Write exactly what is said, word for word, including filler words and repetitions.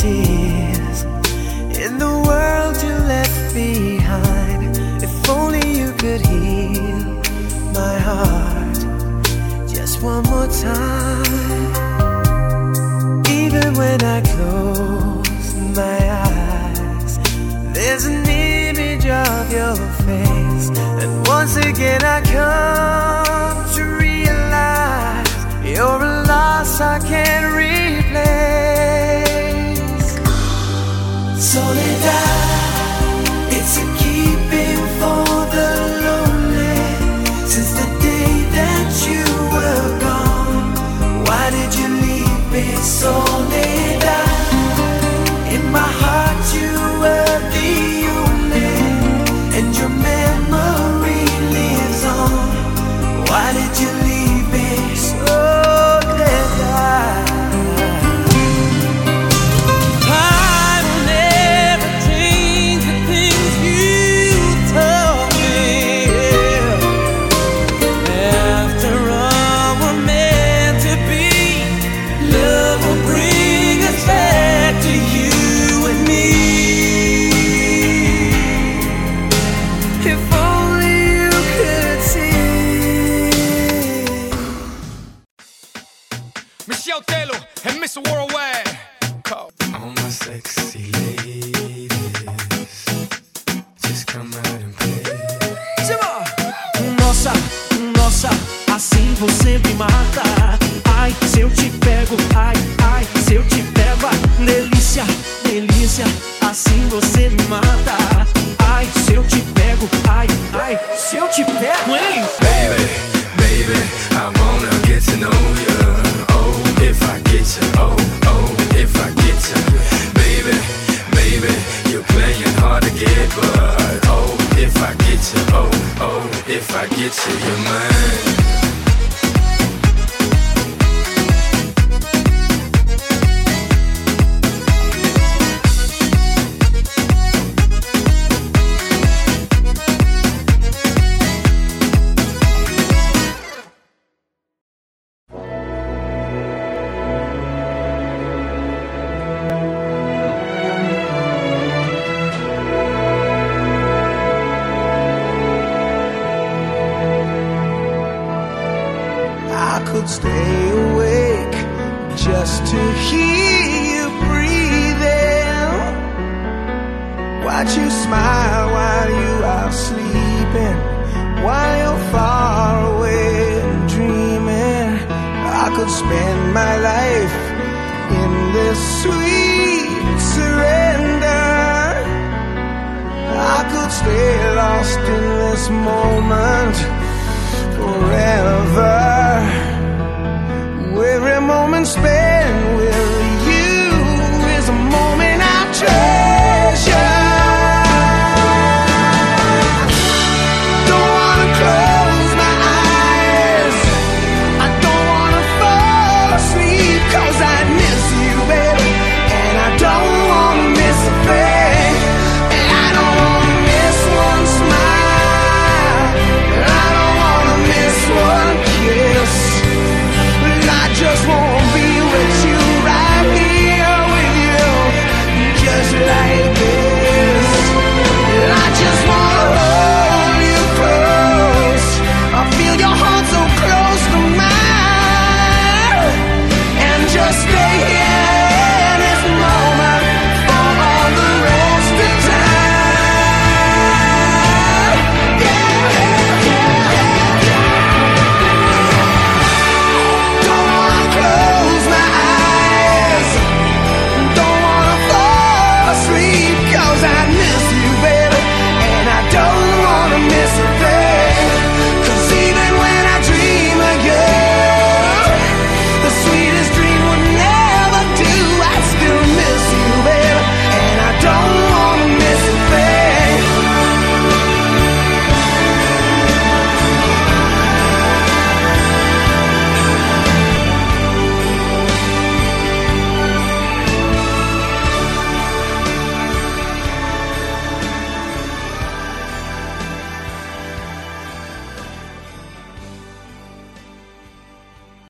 tears in the world you left behind. If only you could heal my heart just one more time. Even when I close my eyes, there's an image of your face, and once again I come to realize you're a loss I can't replace. Soledad, it's a keeping for the lonely. Since the day that you were gone, why did you leave me, Soledad? In my heart you were the only, and your memory lives on. Why did you leave me, Soledad? Você me mata. Ai, se eu te pego, ai, ai, se eu te pego, ai, delícia, delícia, assim você me mata. Ai, se eu te pego, ai, ai, se eu te pego, hein? Baby, baby, I wanna get to know you. Oh, if I get you, oh, oh, if I get you. Baby, baby, you're playing hard to get, but oh, if I get you, oh, oh, if I get you, you're mine. Stay awake just to hear you breathing. Watch you smile while you are sleeping, while you're far away and dreaming. I could spend my life in this sweet surrender. I could stay lost in this moment forever. Every moment spent with